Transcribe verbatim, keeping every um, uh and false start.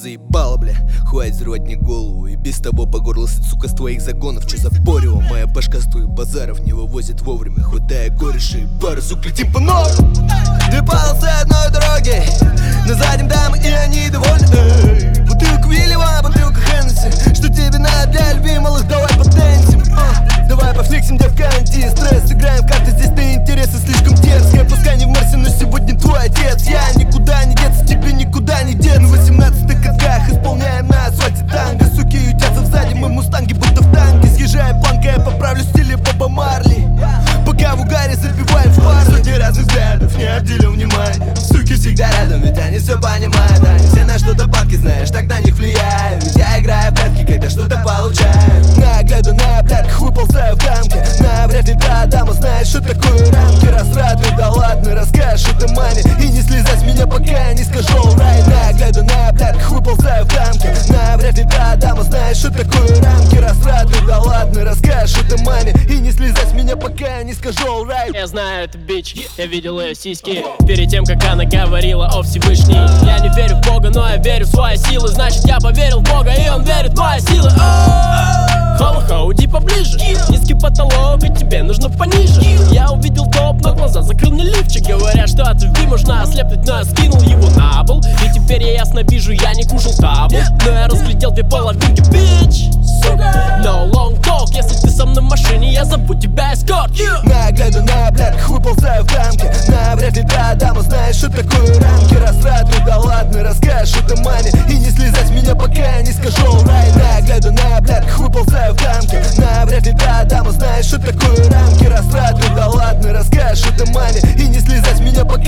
заебало, бля. Хватит взрывать мне голову. И без того по горло сыт, сука, с твоих загонов. Чё за порево? Моя башка с твоих базаров не вывозит вовремя. Хватая кореши и пары, сук, летим по новым. Две полосы одной дороги, на заднем дамы, и они довольны. Эй, бутылка Вильева, бутылка Хеннесси. Что тебе надо для любимых? Давай потенсим. а, Давай пофлексим, девка, анти-стресс. Играем в карты, здесь ты интересы слишком дерзкие. Пускай не в Марсе, но сегодня твой отец. Я никуда не деться, тебе никуда не деться. На восемнадцатых катках исполняем на асфальте танго. Суки ютятся сзади, мы мустанги будто в танке. Съезжаем планка, я поправлю в стиле Боба Марли. Пока в угаре забиваем в пар. Сотни разных взглядов, не обделил внимания. Суки всегда рядом, ведь они все понимают. Они все на что-то падки, знаешь, так на них влияю. Ведь я играю в прятки, когда что-то получаю. Нагляду на плятках, выползаю в дамке. Навряд ли та дама знает, что такое рамки. Растраты, да ладно, расскажешь это маме. И не слезай с меня, пока я не скажу рай. Нагляду на плятках, выползаю в дамке. Навряд ли та дама знает, что такое рамки. Растраты, да ладно, расскажешь это маме. И не слезай с меня, пока я не скажу рай. Я знаю эту бич, я видел ее сиськи перед тем, как она говорила о Всевышней. Я не верю в Бога, но я верю в свои силы. Значит, я поверил в Бога, и он верит в мои силы. Хоу-хоу, уйди поближе. Низкий потолок, и тебе нужно пониже. Я увидел топ, но глаза закрыл мне лифчик. Говорят, что от любви можно ослепнуть, но я скинул его на пол. И теперь я ясно вижу, я не кушал табу. Но я разглядел две половинки, бич. No long talk, если ты со мной в машине, я зову тебя эскорт. Нагляду на плятках, выползаю в дамке. Навряд ли та дама знает, что такое рамки. Растраты, да ладно, расскажешь это маме. И не слезай с меня, пока я не скажу рай. Нагляду на плятках, выползаю в дамке. Навряд ли та дама знает, что такое рамки. Растраты, да ладно, расскажешь это маме. И не слезай с меня, пока